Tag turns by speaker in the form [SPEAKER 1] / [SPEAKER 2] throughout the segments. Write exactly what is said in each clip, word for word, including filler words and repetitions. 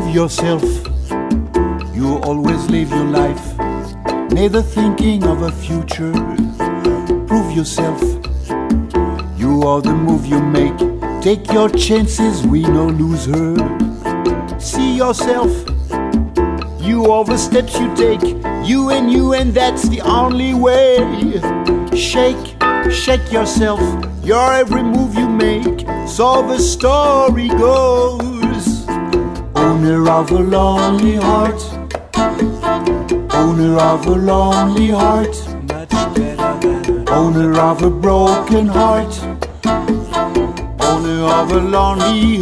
[SPEAKER 1] Prove yourself. You always live your life, neither thinking of a future. Prove yourself. You are the move you make. Take your chances, we no loser. See yourself. You are the steps you take. You and you, and that's the only way. Shake, shake yourself. Your every move you make, so the story goes. Owner of a lonely heart, owner of a lonely heart, owner of a broken heart, owner of a lonely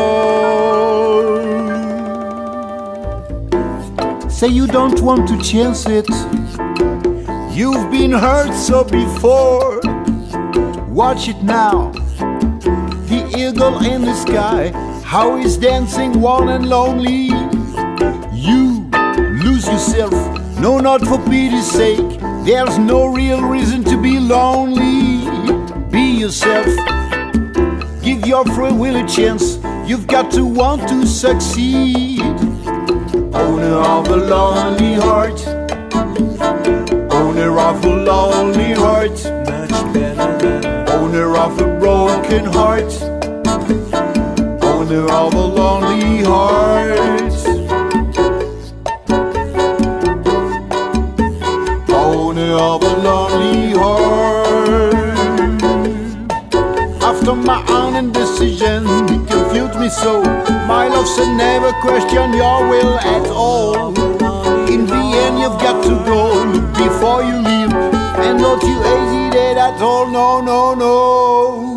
[SPEAKER 1] heart. Say you don't want to chance it. You've been hurt so before. Watch it now. The eagle in the sky, how he's dancing warm and lonely. You lose yourself, no, not for pity's sake. There's no real reason to be lonely. Be yourself. Give your free will a chance. You've got to want to succeed. Owner of a lonely heart, owner of a lonely heart, owner of a broken heart, owner of a lonely heart, owner of a lonely heart. After my own indecision, it confused me so. My love said never question your will at all. In the end you've got to go. Look before you leave, and don't you hesitate at all. No, no, no.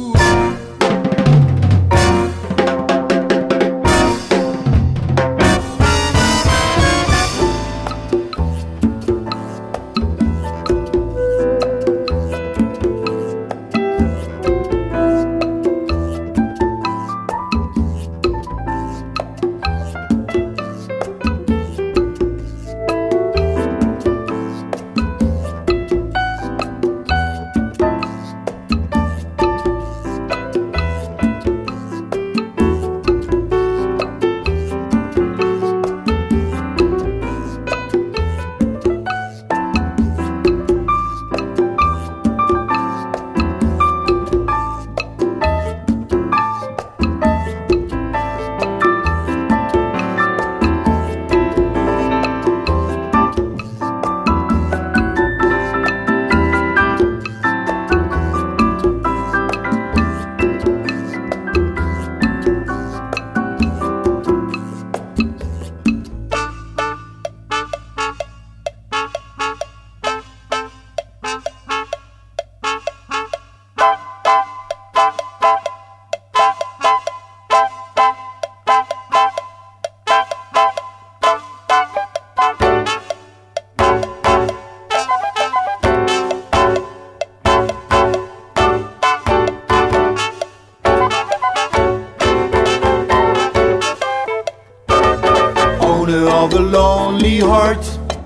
[SPEAKER 1] Owner of a lonely heart,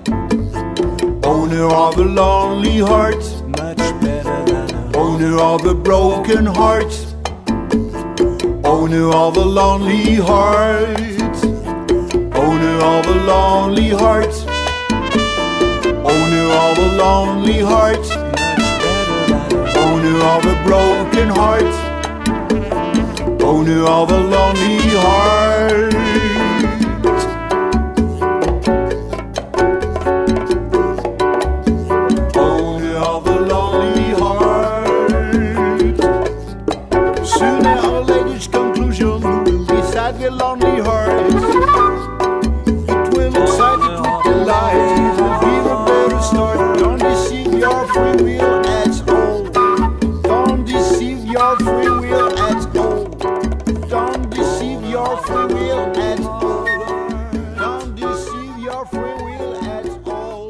[SPEAKER 1] owner of a lonely heart, much better than a owner of a broken heart, owner of a lonely heart, owner of a lonely heart, owner of a lonely heart, much better than a owner of a broken heart, owner of a lonely heart. A lonely heart, it will excite it with delight. It will be a better start. Don't deceive your free will at all. Don't deceive your free will at all. Don't deceive your free will at all. Don't deceive your free will at all.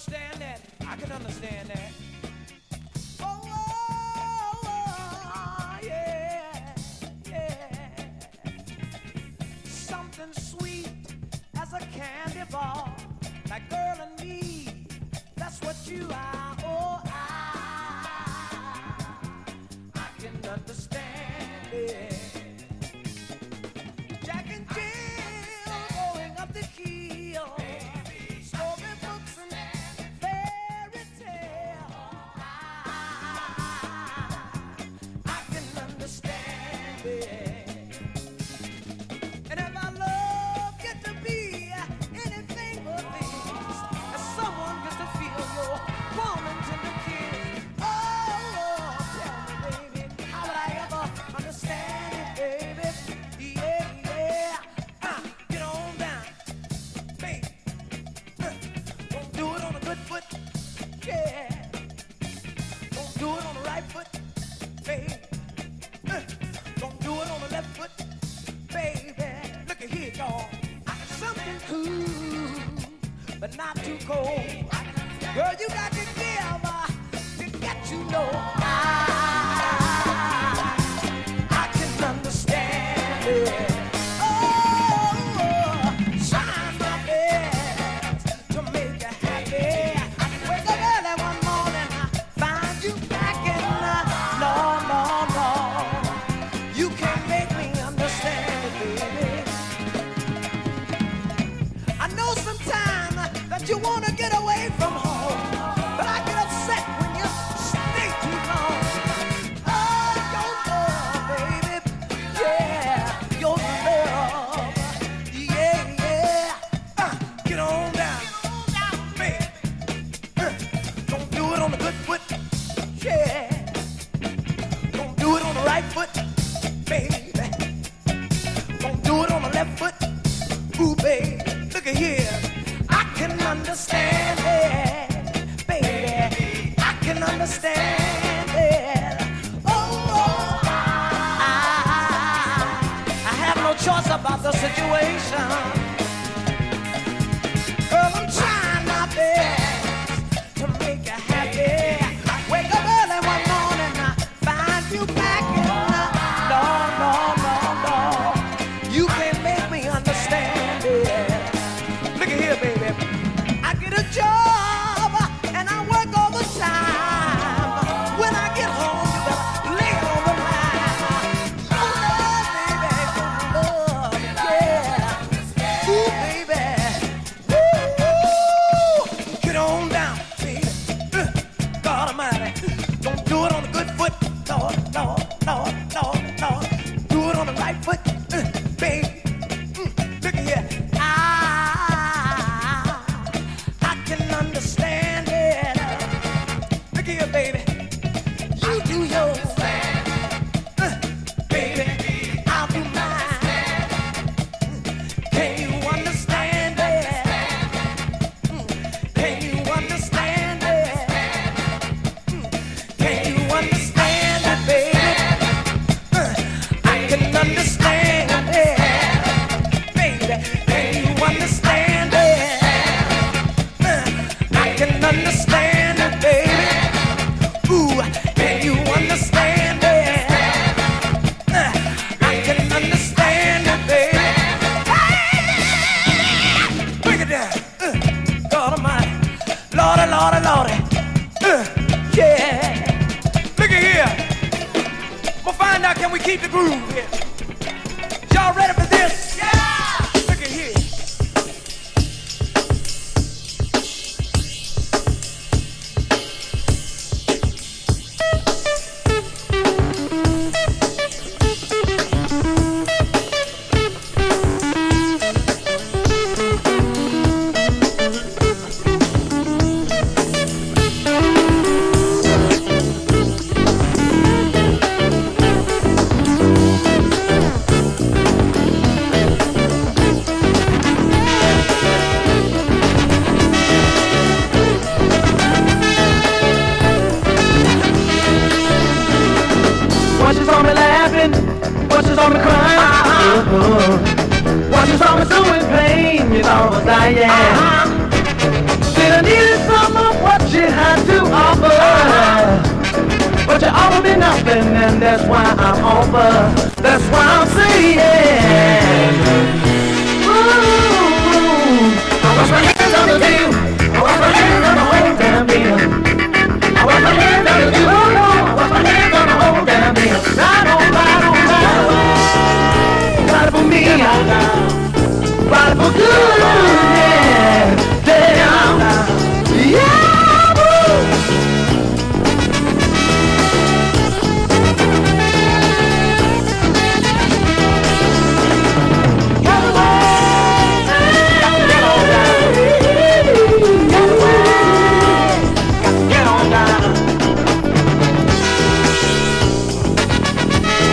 [SPEAKER 2] understand that. I can understand that. Oh, oh, yeah, yeah. Something sweet as a candy bar, like girl and me. That's what you are. Oh, I, I can understand it. Jack and Jill going up the hill. Storybooks and fairy tales. I, I can understand it. And if our love get to be anything but this, as someone gets to feel your warm and tender kiss. Oh, tell me, baby, how would I ever understand it, baby? Yeah, yeah. Uh, get on down, baby. Uh, Gonna do it on the good foot, yeah. Gonna do it on the right foot, baby. Uh, Gonna do it on the left foot, baby. Look at here, y'all. I got something cool, but not too cold. Girl, you got to give uh, to get you know. I, I can understand it. Oh, trying my best to make you happy. Wake up early one morning, I find you back in the no, no, no. You can't make me understand it, baby. I know sometimes that you wanna get away from home, but I get upset when you stay too long. Oh, your love, baby, yeah, your love, yeah, yeah. Uh, get on down, baby. Uh, don't do it on the good foot, yeah. Don't do it on the right foot, baby. Don't do it on the left foot, ooh, baby. Look at here. I can understand it, baby. I can understand it. Oh, oh, I, I have no choice about the situation. Girl, I'm trying my best to make you happy. I wake up early one morning, I find you back in the no, no, no, no. You can't make me understand it. Look at here, baby. I get a job and I work overtime. When I get home, you better lay it on the line. Oh, love, baby, love, yeah. Ooh, baby. Woo, get on down, baby. Uh, God Almighty, don't do it on the good foot. Lord, Lord, Lord, Lord, Lord. Do it on the right foot, uh, baby. Mm, look at here. I I can understand it. Look here, baby. You do yours, uh, baby. I'll do mine. Can you understand it? Mm, Can you understand it? Mm, Can you understand it, baby? Uh, I can understand it, baby. Can you understand it? I can understand it, baby. Ooh, can you understand it? Uh, I can understand it, baby. Hey! Break it down. Uh, God Almighty. Lordy, Lordy, Lordy. Uh, yeah. Look at here. We'll find out, can we keep the groove here? Y'all ready for this? Yeah! Look at here.
[SPEAKER 3] Watch the summer so in pain, you know, was dying. Uh-huh. Said I needed someone had to offer. But you offer me nothing, and that's why I'm over. That's why I'm saying